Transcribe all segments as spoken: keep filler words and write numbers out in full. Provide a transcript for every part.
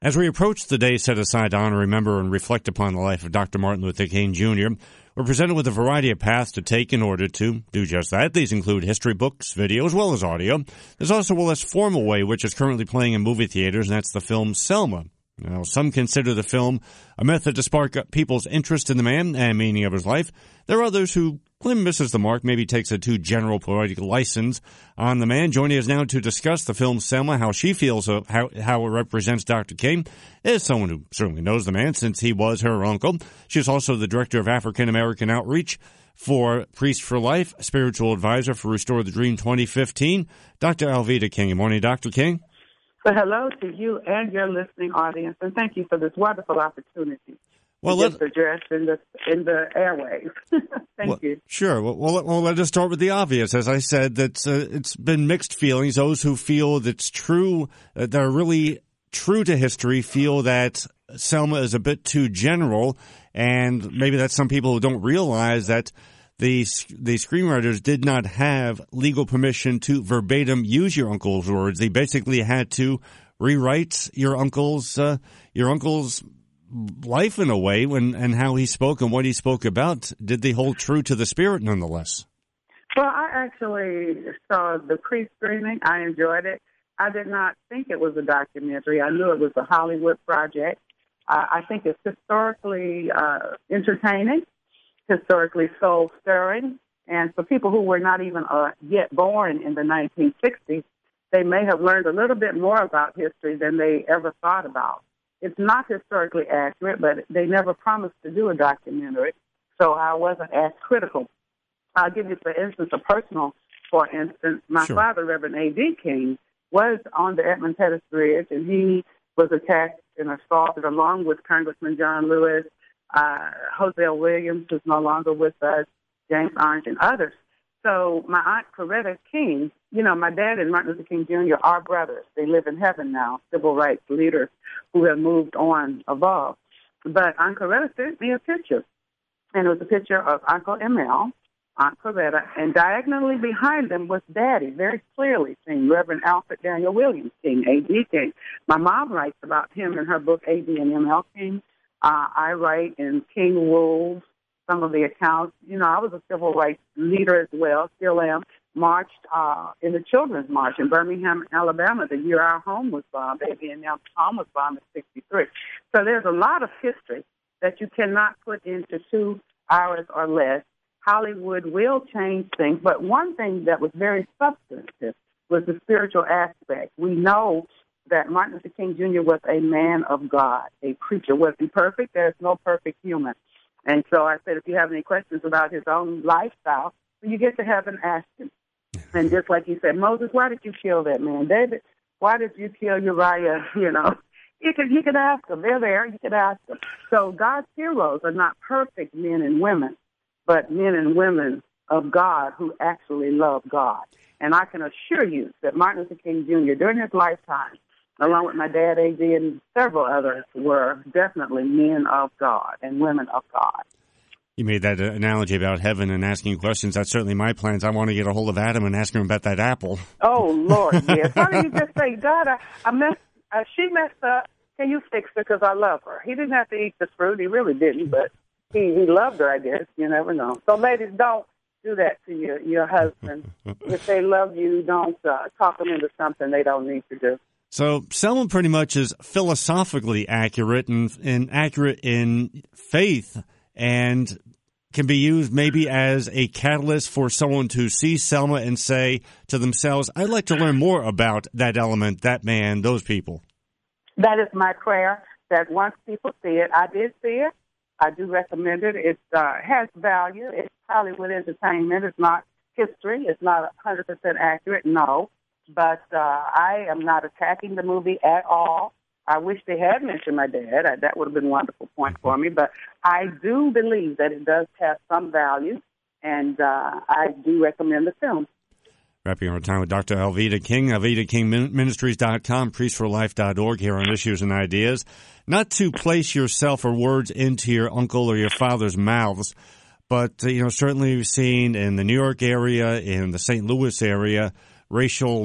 As we approach the day set aside to honor, remember, and reflect upon the life of Doctor Martin Luther King Junior, we're presented with a variety of paths to take in order to do just that. These include history books, video, as well as audio. There's also a less formal way, which is currently playing in movie theaters, and that's the film Selma. Now, some consider the film a method to spark up people's interest in the man and meaning of his life. There are others who claim misses the mark, maybe takes a too general poetic license on the man. Joining us now to discuss the film Selma, how she feels, uh, how, how it represents Doctor King, is someone who certainly knows the man since he was her uncle. She's also the director of African American Outreach for Priest for Life, spiritual advisor for Restore the Dream twenty fifteen, Doctor Alveda King. Good morning, Doctor King. So hello to you and your listening audience, and thank you for this wonderful opportunity well, to get addressed in the in the airwaves. Thank well, you. Sure. Well, well, well, let us start with the obvious. As I said, that uh, it's been mixed feelings. Those who feel that's true, uh, that are really true to history, feel that Selma is a bit too general, and maybe that's some people who don't realize that the the screenwriters did not have legal permission to verbatim use your uncle's words. They basically had to rewrite your uncle's uh, your uncle's life in a way, when and how he spoke and what he spoke about. Did they hold true to the spirit, nonetheless? Well, I actually saw the pre-screening. I enjoyed it. I did not think it was a documentary. I knew it was a Hollywood project. Uh, I think it's historically uh, entertaining, historically soul-stirring, and for people who were not even uh, yet born in the nineteen sixties, they may have learned a little bit more about history than they ever thought about. It's not historically accurate, but they never promised to do a documentary, so I wasn't as critical. I'll give you, for instance, a personal, for instance. My Sure. father, Reverend A D King, was on the Edmund Pettus Bridge, and he was attacked and assaulted along with Congressman John Lewis, uh, Hosea Williams, who's no longer with us, James Orange, and others. So my aunt, Coretta King, you know, my dad and Martin Luther King Junior are brothers. They live in heaven now, civil rights leaders who have moved on above. But Aunt Coretta sent me a picture, and it was a picture of Uncle Emil, Aunt Coretta, and diagonally behind them was Daddy, very clearly seen, Reverend Alfred Daniel Williams King, A D King. My mom writes about him in her book, A D and M L King. Uh, I write in King Rules, some of the accounts. You know, I was a civil rights leader as well, still am. Marched uh, in the Children's March in Birmingham, Alabama, the year our home was bombed. A D and M home was bombed in sixty-three. So there's a lot of history that you cannot put into two hours or less. Hollywood will change things, but one thing that was very substantive was the spiritual aspect. We know that Martin Luther King Junior was a man of God, a preacher. Was he perfect? There's no perfect human. And so I said, if you have any questions about his own lifestyle, when you get to heaven, ask him. And just like you said, Moses, why did you kill that man? David, why did you kill Uriah? You know, you could, you could ask them. They're there. You could ask them. So God's heroes are not perfect men and women, but men and women of God who actually love God. And I can assure you that Martin Luther King Junior, during his lifetime, along with my dad, A D, and several others, were definitely men of God and women of God. You made that analogy about heaven and asking questions. That's certainly my plans. I want to get a hold of Adam and ask him about that apple. Oh, Lord, yes. Why don't you just say, God, I, I messed, uh, she messed up. Can you fix her because I love her? He didn't have to eat the fruit. He really didn't, but he, he loved her, I guess. You never know. So, ladies, don't do that to your, your husband. If they love you, don't uh, talk them into something they don't need to do. So Selma pretty much is philosophically accurate and, and accurate in faith, and can be used maybe as a catalyst for someone to see Selma and say to themselves, I'd like to learn more about that element, that man, those people. That is my prayer, that once people see it, I did see it, I do recommend it. It uh, has value. It's Hollywood entertainment. It's not history. It's not one hundred percent accurate, no. But uh, I am not attacking the movie at all. I wish they had mentioned my dad. I, that would have been a wonderful point for me. But I do believe that it does have some value, and uh, I do recommend the film. Wrapping our time with Doctor Alveda King, Alveda King Ministries dot com, priest for life dot org, here on Issues and Ideas. Not to place yourself or words into your uncle or your father's mouths, but, uh, you know, certainly we've seen in the New York area, in the Saint Louis area, racial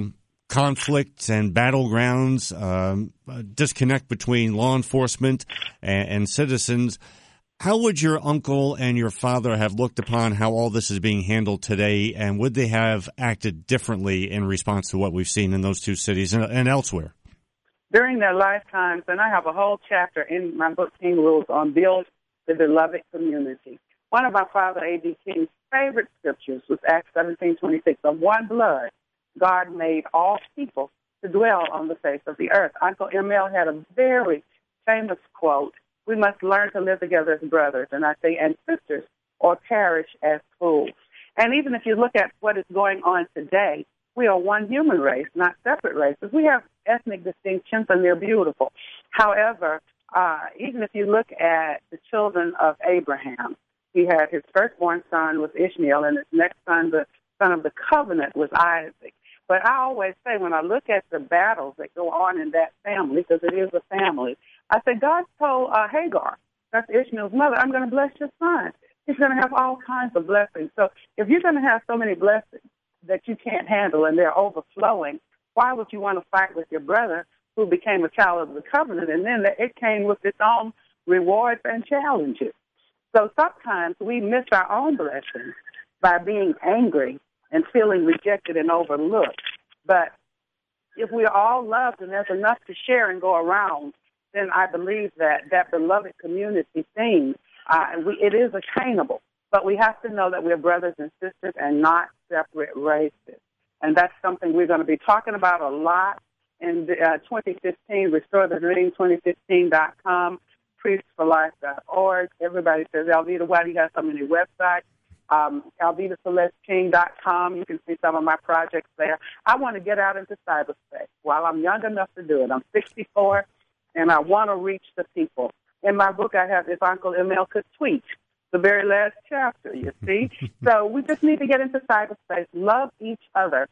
conflict and battlegrounds, um, disconnect between law enforcement and, and citizens. How would your uncle and your father have looked upon how all this is being handled today, and would they have acted differently in response to what we've seen in those two cities and, and elsewhere? During their lifetimes, and I have a whole chapter in my book, King Rules, on Build the Beloved Community. One of my father, A D King's favorite scriptures was Acts seventeen twenty-six. Of one blood, God made all people to dwell on the face of the earth. Uncle M L had a very famous quote, "We must learn to live together as brothers," and I say, and sisters, or perish as fools. And even if you look at what is going on today, we are one human race, not separate races. We have ethnic distinctions, and they're beautiful. However, uh, even if you look at the children of Abraham, he had his firstborn son was Ishmael, and his next son, the son of the covenant, was Isaac. But I always say, when I look at the battles that go on in that family, because it is a family, I said, God told uh, Hagar, that's Ishmael's mother, I'm going to bless your son. He's going to have all kinds of blessings. So if you're going to have so many blessings that you can't handle and they're overflowing, why would you want to fight with your brother who became a child of the covenant? And then it came with its own rewards and challenges. So sometimes we miss our own blessings by being angry and feeling rejected and overlooked. But if we're all loved and there's enough to share and go around, then I believe that that beloved community thing, uh, we, it is attainable. But we have to know that we're brothers and sisters and not separate races. And that's something we're going to be talking about a lot in uh, twenty fifteen, restore the dream twenty fifteen dot com, priests for life dot org. Everybody says, Alveda, why do you have so many websites? Um, Alveda Celeste King dot com. You can see some of my projects there. I want to get out into cyberspace while I'm young enough to do it. I'm sixty-four, and I want to reach the people. In my book, I have If Uncle M L Could Tweet, the very last chapter, you see. So we just need to get into cyberspace, love each other,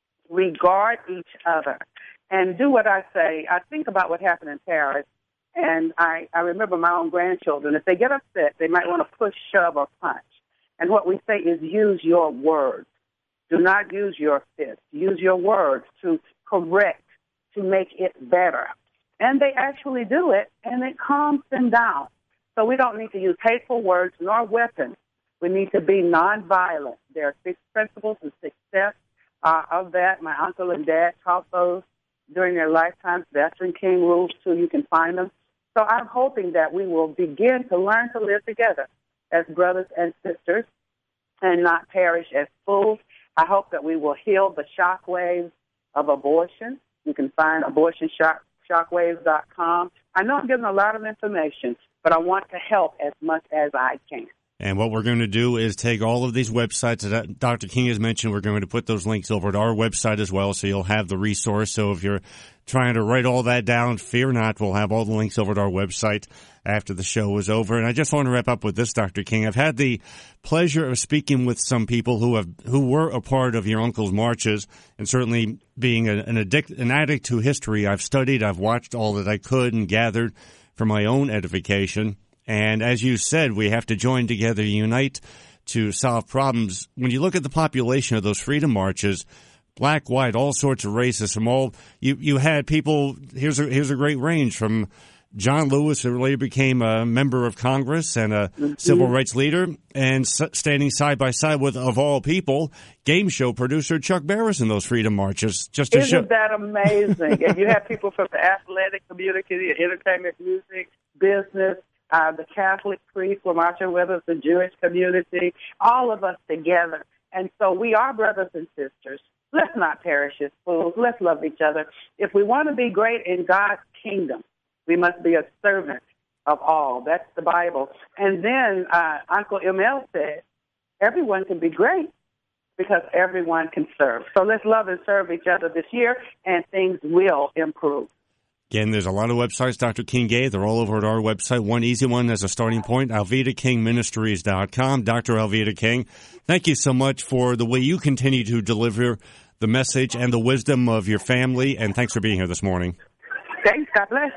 regard each other, and do what I say. I think about what happened in Paris, and I, I remember my own grandchildren. If they get upset, they might want to push, shove, or punch. And what we say is use your words. Do not use your fists. Use your words to correct, to make it better. And they actually do it, and it calms them down. So we don't need to use hateful words nor weapons. We need to be nonviolent. There are six principles and six steps uh, of that. My uncle and dad taught those during their lifetimes. That's in King Rules, too. You can find them. So I'm hoping that we will begin to learn to live together as brothers and sisters and not perish as fools. I hope that we will heal the shockwaves of abortion. You can find abortion shock, shockwaves dot com. I know I'm giving a lot of information, but I want to help as much as I can. And what we're going to do is take all of these websites that Doctor King has mentioned. We're going to put those links over to our website as well, so you'll have the resource. So if you're trying to write all that down, fear not. We'll have all the links over to our website after the show is over. And I just want to wrap up with this, Doctor King. I've had the pleasure of speaking with some people who have who were a part of your uncle's marches, and certainly being a, an addict, an addict to history, I've studied, I've watched all that I could and gathered for my own edification. And as you said, we have to join together, unite to solve problems. When you look at the population of those freedom marches, black, white, all sorts of races from all, you, you had people, here's a, here's a great range from John Lewis, who later became a member of Congress and a mm-hmm. civil rights leader, and s- standing side by side with, of all people, game show producer Chuck Barris in those freedom marches. Just to Isn't show- that amazing? And you have people from the athletic community, entertainment, music, business. Uh, the Catholic priests were marching with us, the Jewish community, all of us together. And so we are brothers and sisters. Let's not perish as fools. Let's love each other. If we want to be great in God's kingdom, we must be a servant of all. That's the Bible. And then uh, Uncle M L said, everyone can be great because everyone can serve. So let's love and serve each other this year, and things will improve. Again, there's a lot of websites Doctor King gave. They're all over at our website. One easy one as a starting point, Alveda King Ministries dot com. Doctor Alveda King, thank you so much for the way you continue to deliver the message and the wisdom of your family, and thanks for being here this morning. Thanks. God bless.